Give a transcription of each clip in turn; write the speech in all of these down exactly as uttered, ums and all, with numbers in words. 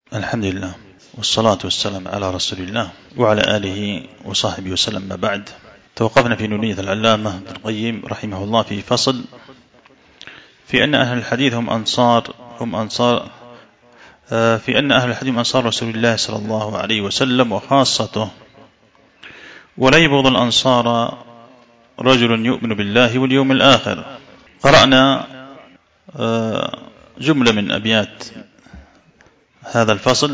الحمد لله والصلاة والسلام على رسول الله وعلى آله وصحبه وسلم. ما بعد، توقفنا في نونية العلامة ابن القيم رحمه الله في فصل في أن أهل الحديث هم أنصار هم أنصار في أن أهل الحديث هم أنصار رسول الله صلى الله عليه وسلم وخاصته، ولا يبغض الأنصار رجل يؤمن بالله واليوم الآخر. قرأنا جملة من أبيات هذا الفصل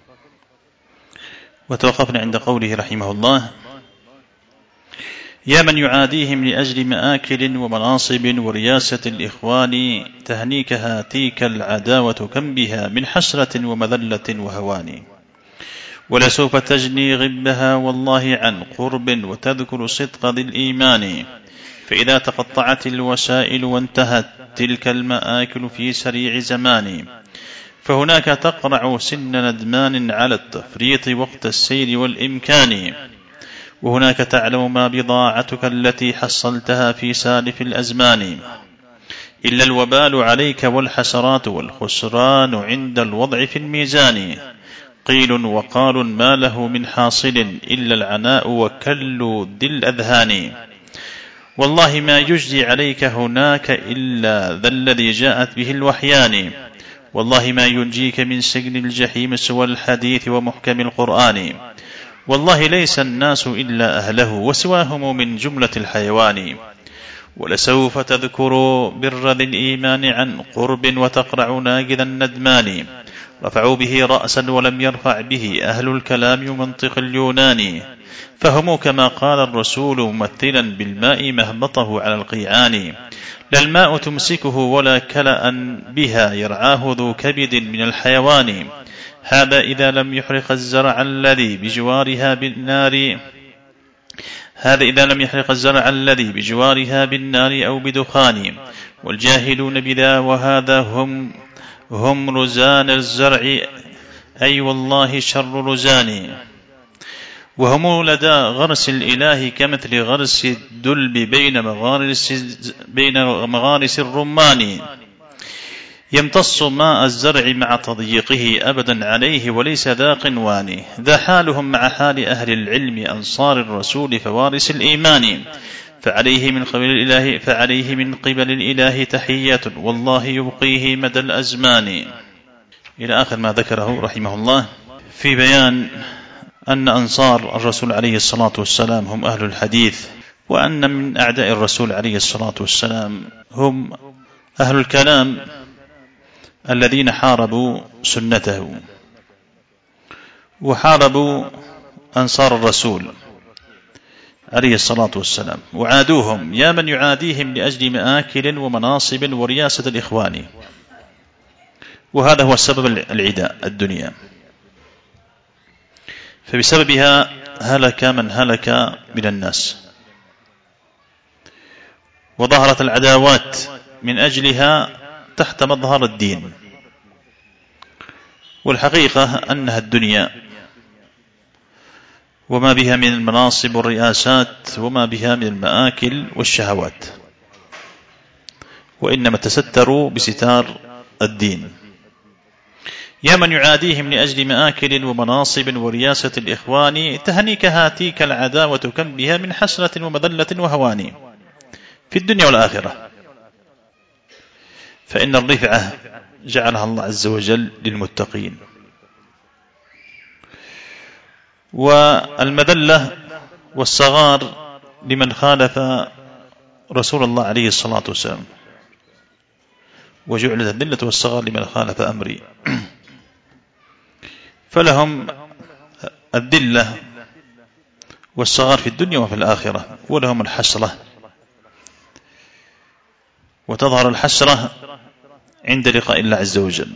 وتوقفنا عند قوله رحمه الله: يا من يعاديهم لأجل مآكل ومناصب ورياسة الإخوان، تهنيك هاتيك العداوة كم بها من حسرة ومذلة وهوان، ولسوف تجني غبها والله عن قرب وتذكر صدق ذي الإيمان، فإذا تقطعت الوسائل وانتهت تلك المآكل في سريع زمان، فهناك تقرع سن ندمان على التفريط وقت السير والإمكان، وهناك تعلم ما بضاعتك التي حصلتها في سالف الأزمان، إلا الوبال عليك والحسرات والخسران عند الوضع في الميزان، قيل وقال ما له من حاصل إلا العناء وكل ذي الأذهان، والله ما يجزي عليك هناك إلا ذا الذي جاءت به الوحيان، والله ما ينجيك من سجن الجحيم سوى الحديث ومحكم القرآن، والله ليس الناس إلا أهله وسواهم من جملة الحيوان، ولسوف تذكر بر ذي الإيمان عن قرب وتقرع ناقذ الندمان، رفعوا به رأسا ولم يرفع به أهل الكلام منطق اليونان، فهم كما قال الرسول ممثلا بالماء مهبطه على القيعان، لا الماء تمسكه ولا كلأ بها يرعاه ذو كبد من الحيوان، هذا إذا لم يحرق الزرع الذي بجوارها بالنار هذا إذا لم يحرق الزرع الذي بجوارها بالنار أو بدخان، والجاهلون بذا وهذا هم هم رزان الزرع، أي والله شر رزان، وهم لدى غرس الإله كمثل غرس الدلب بين مغارس, بين مغارس الرمان، يمتص ماء الزرع مع تضييقه أبدا عليه وليس ذا قنوان، ذا حالهم مع حال أهل العلم أنصار الرسول فوارس الإيمان، فعليه من قبل الإله, فعليه من قبل الإله تحية والله يبقيه مدى الأزمان، إلى آخر ما ذكره رحمه الله في بيان أن أنصار الرسول عليه الصلاة والسلام هم أهل الحديث، وأن من أعداء الرسول عليه الصلاة والسلام هم أهل الكلام الذين حاربوا سنته وحاربوا أنصار الرسول عليه الصلاة والسلام وعادوهم. يا من يعاديهم لأجل مآكل ومناصب ورياسة الإخوان، وهذا هو السبب العداء الدنيا، فبسببها هلك من هلك من الناس، وظهرت العداوات من أجلها تحت مظهر الدين، والحقيقة أنها الدنيا وما بها من المناصب والرئاسات وما بها من المآكل والشهوات، وإنما تستروا بستار الدين. يا من يعاديهم لأجل مآكل ومناصب ورياسة الإخوان، تهنيك هاتيك العداوة كم بها من حسرة ومذلة وهوان في الدنيا والآخرة، فإن الرفعة جعلها الله عز وجل للمتقين، والمذلة والصغار لمن خالف رسول الله عليه الصلاة والسلام، وجعلت الذلة والصغار لمن خالف أمري، فلهم الذلة والصغار في الدنيا وفي الآخرة، ولهم الحسرة، وتظهر الحسرة عند لقاء الله عز وجل.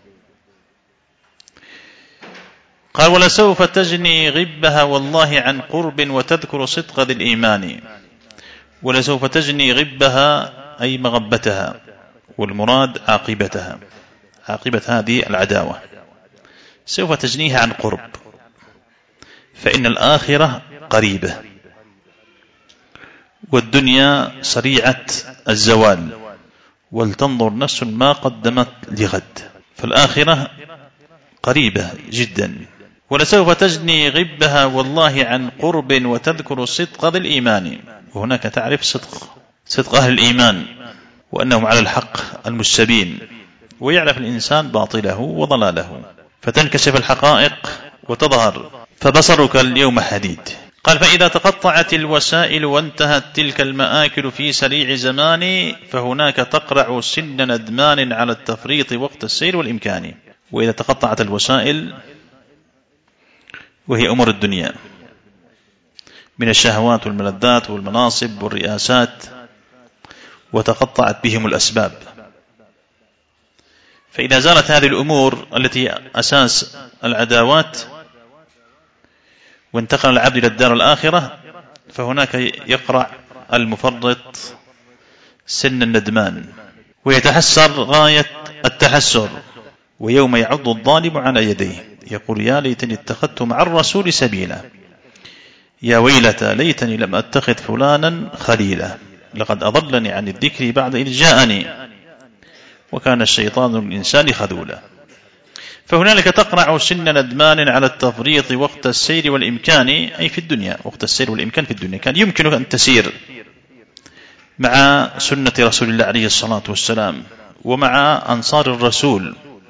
قال: ولسوف تجني غبها والله عن قرب وتذكر صدق ذي الإيمان، ولسوف تجني غبها أي مغبتها، والمراد عاقبتها، عاقبة هذه العداوة سوف تجنيها عن قرب، فإن الآخرة قريبة والدنيا سريعة الزوال، ولتنظر نفس ما قدمت لغد، فالآخرة قريبة جدا. ولسوف تجني غبها والله عن قرب وتذكر صدق ذي الإيمان. وهناك تعرف صدق صدق أهل الإيمان وأنهم على الحق المستبين، ويعرف الإنسان باطله وضلاله، فتنكشف الحقائق وتظهر، فبصرك اليوم حديد. قال: فإذا تقطعت الوسائل وانتهت تلك المآكل في سريع زمان، فهناك تقرع سن ندمان على التفريط وقت السير والإمكان. وإذا تقطعت الوسائل وهي أمور الدنيا من الشهوات والملذات والمناصب والرئاسات، وتقطعت بهم الأسباب، فإذا زالت هذه الأمور التي أساس العداوات وانتقل العبد إلى الدار الآخرة، فهناك يقرع المفرط سن الندمان ويتحسر غاية التحسر، ويوم يعض الظالم على يديه يقول: يا ليتني اتخذت مع الرسول سبيلا، يا ويلتى ليتني لم أتخذ فلانا خليلا، لقد أضلني عن الذكر بعد إذ جاءني، وكان الشيطان للإنسان خذولا. فهنالك تقرع سن ندمان على التفريط وقت السير والإمكان، أي في الدنيا، وقت السير والإمكان في الدنيا كان يمكنك أن تسير مع سنة رسول الله عليه الصلاة والسلام ومع أنصار الرسول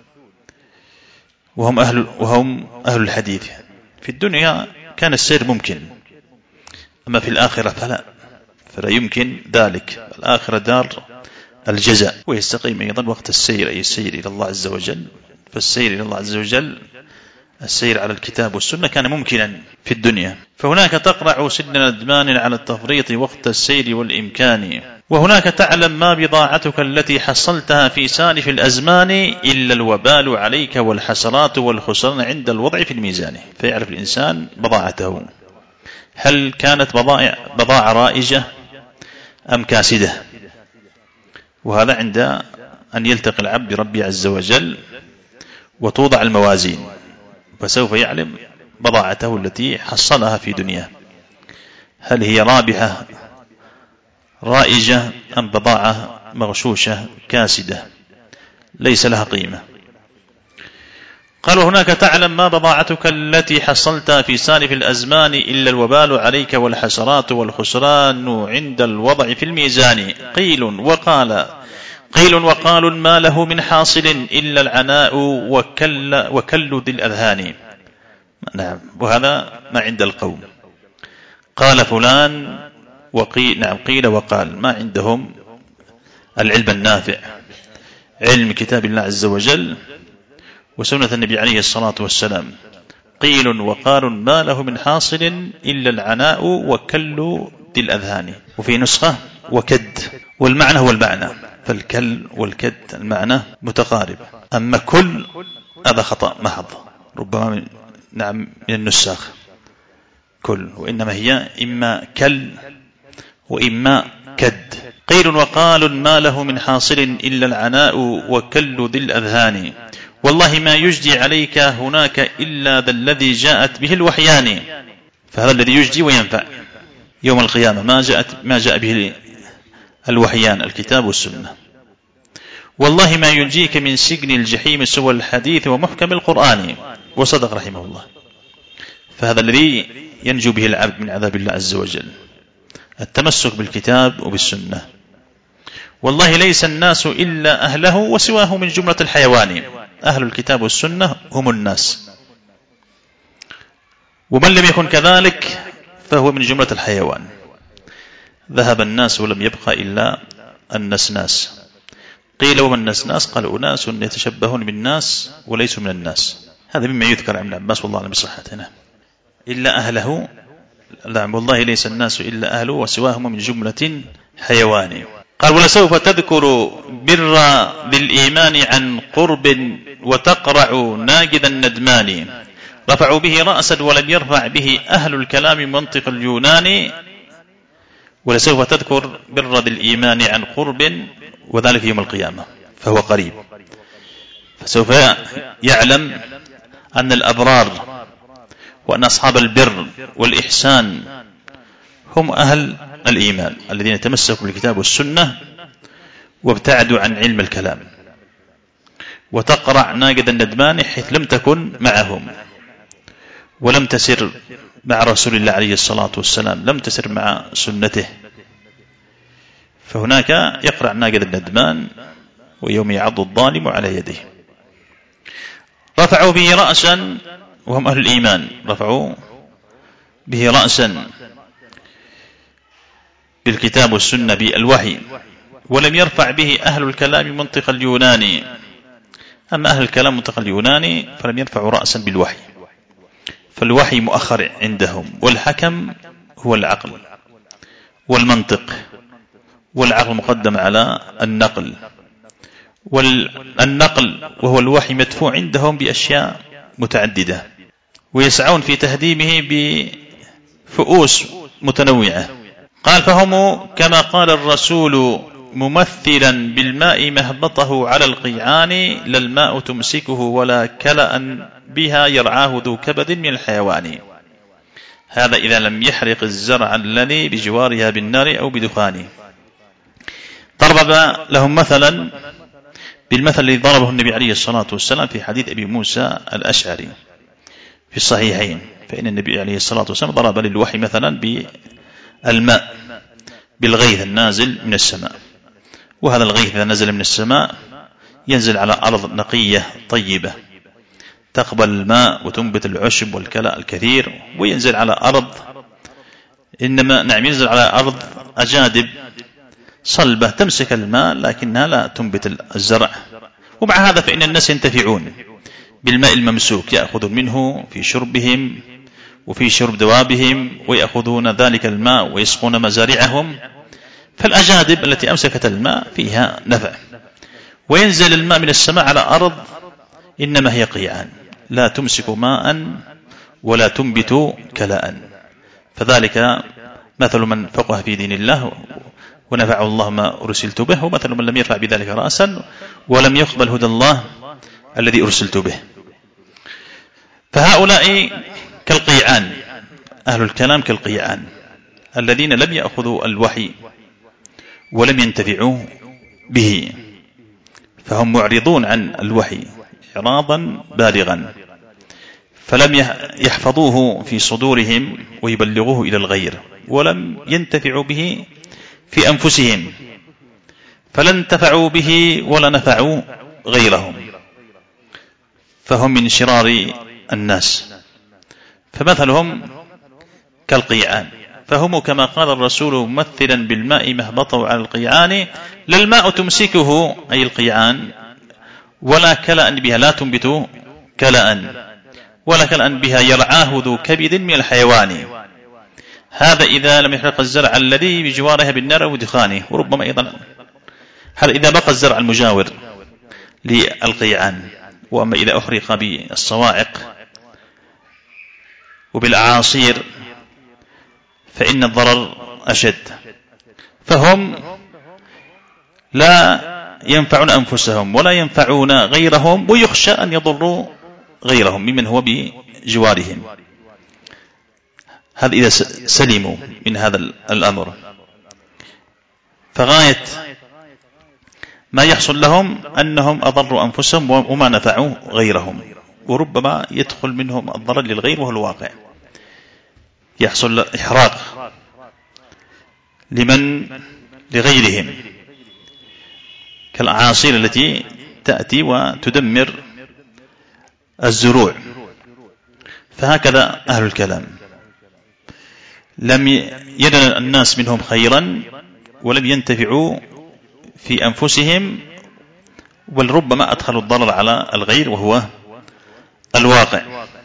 وهم أهل, وهم أهل الحديث. في الدنيا كان السير ممكن، أما في الآخرة فلا فلا يمكن ذلك. الآخرة دار الجزاء، ويستقيم أيضا وقت السير، أي السير إلى الله عز وجل. فالسير إلى الله عز وجل، السير على الكتاب والسنة، كان ممكنا في الدنيا. فهناك تقرع سن ندمان على التفريط وقت السير والإمكان، وهناك تعلم ما بضاعتك التي حصلتها في سالف الأزمان، إلا الوبال عليك والحسرات والخسران عند الوضع في الميزان. فيعرف الإنسان بضاعته، هل كانت بضاعة, بضاعة رائجة أم كاسدة، وهذا عند أن يلتقي العبد بربه عز وجل وتوضع الموازين، فسوف يعلم بضاعته التي حصلها في دنياه، هل هي رابحة رائجة أم بضاعة مغشوشة كاسدة ليس لها قيمة. قال: وهناك تعلم ما بضاعتك التي حصلتها في سالف الأزمان، إلا الوبال عليك والحسرات والخسران عند الوضع في الميزان. قيل وقال قيل وقال ما له من حاصل، إلا العناء وكل, وكل ذي الأذهان. نعم، وهذا ما عند القوم. قال فلان وقيل، نعم قيل وقال، ما عندهم العلم النافع، علم كتاب الله عز وجل وسنة النبي عليه الصلاة والسلام. قيل وقال ما له من حاصل إلا العناء وكل ذي الأذهان. وفي نسخة وكد، والمعنى هو المعنى، فالكل والكد المعنى متقارب. أما كل هذا خطأ محض، ربما من نعم من النساخ كل، وإنما هي إما كل وإما كد. قيل وقال ما له من حاصل إلا العناء وكل ذي الأذهان، والله ما يجدي عليك هناك إلا ذا الذي جاءت به الوحيان. فهذا الذي يجدي وينفع يوم القيامة ما جاءت ما جاء به الوحيان، الكتاب والسنة. والله ما ينجيك من سجن الجحيم سوى الحديث ومحكم القرآن. وصدق رحمه الله. فهذا الذي ينجو به العبد من عذاب الله عز وجل، التمسك بالكتاب وبالسنة. والله ليس الناس إلا أهله وسواه من جملة الحيوان. أهل الكتاب والسنة هم الناس، ومن لم يكن كذلك فهو من جملة الحيوان. ذهب الناس ولم يبقى إلا النسناس. قيل وما النسناس؟ قال أناس يتشبهون بالناس وليسوا من الناس. هذا مما يذكر عن ابن عباس والله أعلم بصحتنا. إلا أهله، لا والله ليس الناس إلا أهله وسواهم من جملة حيوان. قال ولسوف تذكر بر بالإيمان عن قرب وتقرع ناجذ الندمان. رفعوا به رأسا ولم يرفع به أهل الكلام منطق اليونان. ولسوف تذكر بر بالإيمان عن قرب، وذلك يوم القيامة فهو قريب. فسوف يعلم أن الأبرار وأن أصحاب البر والإحسان هم أهل الإيمان الذين تمسكوا بالكتاب والسنة وابتعدوا عن علم الكلام. وتقرع ناقد الندمان حيث لم تكن معهم ولم تسر مع رسول الله عليه الصلاة والسلام، لم تسر مع سنته، فهناك يقرع ناقد الندمان ويوم يعض الظالم على يده. رفعوا به رأسا وهم أهل الإيمان، رفعوا به رأسا بالكتاب والسنة بالوحي، ولم يرفع به أهل الكلام منطق اليوناني. أما أهل الكلام منطق اليوناني فلم يرفعوا رأسا بالوحي، فالوحي مؤخر عندهم، والحكم هو العقل والمنطق، والعقل مقدم على النقل، والنقل وهو الوحي مدفوع عندهم بأشياء متعددة، ويسعون في تهديمه بفؤوس متنوعة. قال فهم كما قال الرسول ممثلا بالماء مهبطه على القيعان، لا الماء تمسكه ولا كلأ بها يرعاه ذو كبد من الحيوان. هذا إذا لم يحرق الزرع الذي بجوارها بالنار أو بدخان. ضرب لهم مثلا بالمثل الذي ضربه النبي عليه الصلاة والسلام في حديث أبي موسى الأشعري في الصحيحين، فإن النبي عليه الصلاة والسلام ضرب للوحي مثلا بالماء، بالغيث النازل من السماء، وهذا الغيث إذا نزل من السماء ينزل على أرض نقية طيبة تقبل الماء وتنبت العشب والكلاء الكثير، وينزل على أرض إنما نعم ينزل على أرض أجادب صلبة تمسك الماء لكنها لا تنبت الزرع. ومع هذا فإن الناس ينتفعون بالماء الممسوك، يأخذون منه في شربهم وفي شرب دوابهم، ويأخذون ذلك الماء ويسقون مزارعهم، فالأجادب التي أمسكت الماء فيها نفع. وينزل الماء من السماء على أرض إنما هي قيعان لا تمسك ماء ولا تنبت كلاء، فذلك مثل من فقه في دين الله ونفعه الله ما أرسلت به، ومثل من لم يرفع بذلك رأسا ولم يقبل هدى الله الذي أرسلت به. فهؤلاء كالقيعان، أهل الكلام كالقيعان الذين لم يأخذوا الوحي ولم ينتفعوا به، فهم معرضون عن الوحي إعراضا بالغا، فلم يحفظوه في صدورهم ويبلغوه إلى الغير، ولم ينتفعوا به في أنفسهم، فلا انتفعوا به ولا نفعوا غيرهم، فهم من شرار الناس. فمثلهم كالقيعان، فهم كما قال الرسول ممثلا بالماء مهبطه على القيعان، لا الماء تمسكه أي القيعان ولا كلأ بها لا تنبت كلأ ولا كلأ بها يرعاه ذو كبد من الحيوان. هذا إذا لم يحرق الزرع الذي بجوارها بالنار أو دخانه. وربما أيضا هل إذا بقى الزرع المجاور للقيعان، وأما إذا أحرق بالصواعق وبالأعاصير فإن الضرر أشد. فهم لا ينفعون أنفسهم ولا ينفعون غيرهم، ويخشى أن يضروا غيرهم ممن هو بجوارهم، هذا إذا سلموا من هذا الأمر. فغاية ما يحصل لهم أنهم أضروا أنفسهم وما نفعوا غيرهم، وربما يدخل منهم الضرر للغير وهو الواقع، يحصل إحراق لمن لغيرهم كالأعاصير التي تأتي وتدمر الزروع. فهكذا أهل الكلام لم ينل الناس منهم خيرا ولم ينتفعوا في أنفسهم، بل ربما أدخلوا الضرر على الغير وهو الواقع،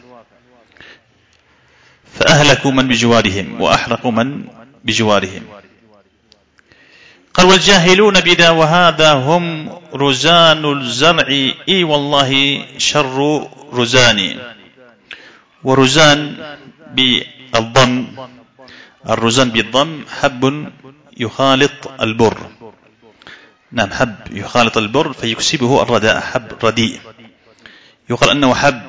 فأهلكوا من بجوارهم وأحرقوا من بجوارهم. قال والجاهلون بذا وهذا هم رزان الزرع، إي والله شر رزان. ورزان بالضم، الرزان بالضم حب يخالط البر، نعم حب يخالط البر فيكسبه الرداء، حب رديء، يقال أنه حب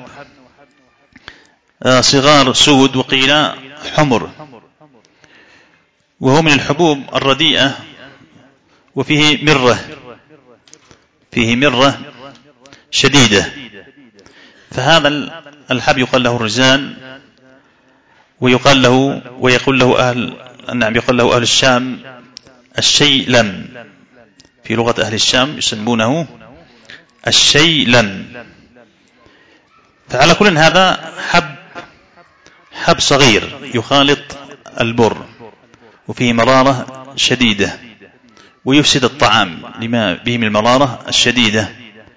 صغار سود وقيل حمر، وهو من الحبوب الرديئة، وفيه مرة، فيه مرة شديدة، فهذا الحب يقال له الرزان، ويقال له ويقول له أهل نعم يقال له أهل الشام الشيلم، في لغة أهل الشام يسمونه الشيلم. فعلى كل هذا حب حب صغير يخالط البر، وفيه مرارة شديدة ويفسد الطعام لما به من المرارة الشديدة.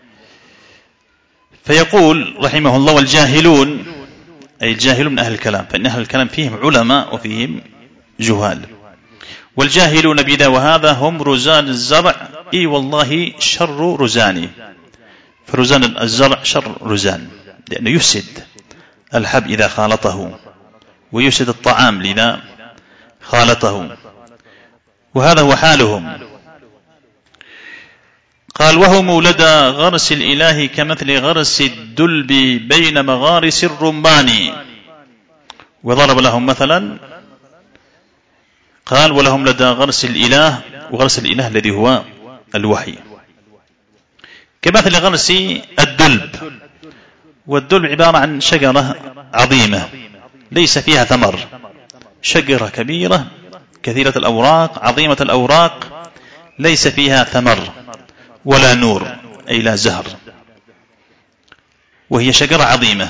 فيقول رحمه الله: والجاهلون، أي الجاهلون من أهل الكلام، فإن أهل الكلام فيهم علماء وفيهم جهال. والجاهلون بذا وهذا هم رزان الزرع، إي والله شر رزاني. فرزان الزرع شر رزان، لأنه يفسد الحب إذا خالطه، ويفسد الطعام لذا خالطه، وهذا هو حالهم. قال: وهم لدى غرس الإله كمثل غرس الدلب بين مغارس الرمان. وضرب لهم مثلا، قال: ولهم لدى غرس الإله، وغرس الإله الذي هو الوحي، كمثل غرس الدلب. والدلب عبارة عن شجرة عظيمة ليس فيها ثمر، شجرة كبيرة كثيرة الأوراق عظيمة الأوراق ليس فيها ثمر ولا نور، أي لا زهر، وهي شجرة عظيمة.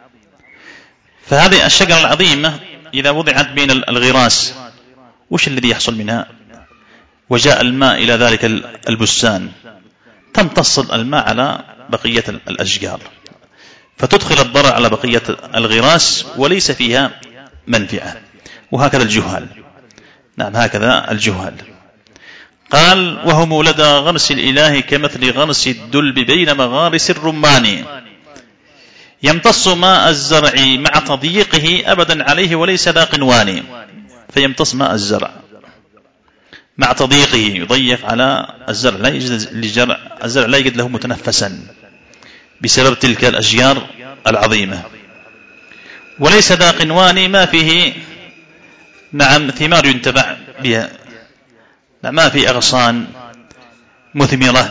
فهذه الشجرة العظيمة إذا وضعت بين الغراس وش الذي يحصل منها؟ وجاء الماء إلى ذلك البستان، تمتص الماء على بقية الأشجار، فتدخل الضرر على بقية الغراس وليس فيها منفعة. وهكذا الجهال، نعم هكذا الجهال. قال: وهم لدى غرس الإله كمثل غرس الدلب بين مغارس الرمان، يمتص ماء الزرع مع تضييقه أبدا عليه وليس ذا قنوان. فيمتص ماء الزرع مع تضييقه، يضيق على الزرع، لا يجد للزرع الزرع لا يجد له متنفسا بسبب تلك الأشجار العظيمة. وليس ذا قنوان، ما فيه نعم ثمار ينتفع بها، ما في أغصان مثمرة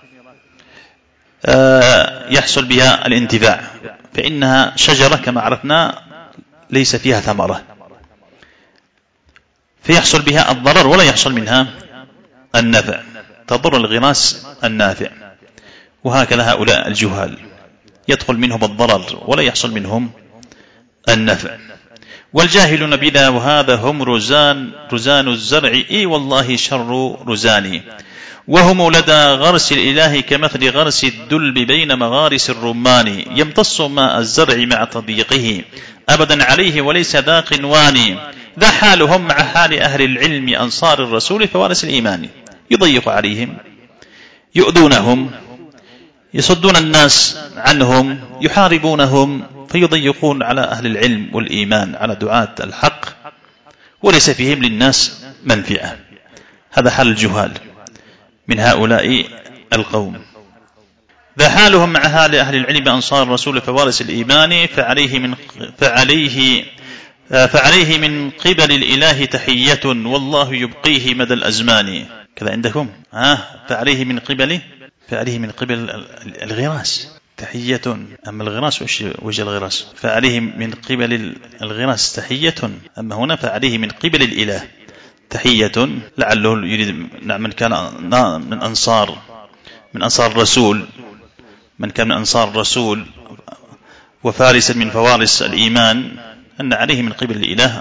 يحصل بها الانتفاع، فإنها شجرة كما عرفنا ليس فيها ثمرة، فيحصل بها الضرر ولا يحصل منها النفع، تضر الغراس النافع. وهكذا هؤلاء الجهال يدخل منهم الضرر ولا يحصل منهم النفع. والجاهلون بذا وهذا هم رزان رزان الزرع، إي والله شر رزاني. وهم لدى غرس الإله كمثل غرس الدلب بين مغارس الرمان، يمتص ماء الزرع مع تضييقه أبدا عليه وليس ذا قنوان. ذا حالهم مع حال أهل العلم أنصار الرسول فوارس الإيمان، يضيق عليهم، يؤذونهم، يصدون الناس عنهم، يحاربونهم، فيضيقون على أهل العلم والإيمان على دعاة الحق وليس فيهم للناس منفعة. هذا حال الجهال من هؤلاء القوم. ذا حالهم مع حال أهل العلم أنصار الرسول فوارس الإيمان، فعليه من فعليه فعليه من قبل الإله تحية والله يبقيه مدى الأزمان. كذا عندكم ها فعليه من قبل فعليه من قبل الغراس تحية. أما الغراس وجه الغراس فعليه من قبل الغراس تحية، أما هنا فعليه من قبل الإله تحية، لعله يريد من كان من أنصار من أنصار الرسول من كان من أنصار الرسول وفارسا من فوارس الإيمان، أن عليه من قبل الإله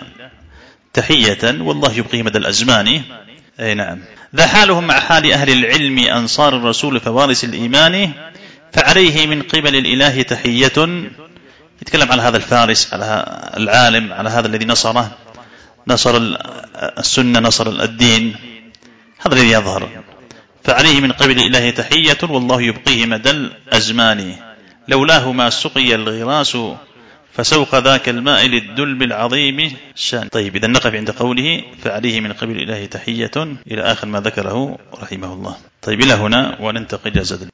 تحية والله يبقيه مدى الأزمان. أي نعم. ذا حالهم مع حال أهل العلم أنصار الرسول فوارس الإيمان، فعليه من قبل الإله تحية. يتكلم على هذا الفارس، على العالم، على هذا الذي نصره نصر السنة، نصر الدين، هذا الذي يظهر. فعليه من قبل الإله تحية والله يبقيه مدى الأزمان، لولاه ما سقي الغراس فسوق ذاك الماء للدلب العظيم شان. طيب إذا نقف عند قوله فعليه من قبل الإله تحية إلى آخر ما ذكره رحمه الله. طيب إلى هنا وننتقل جزاء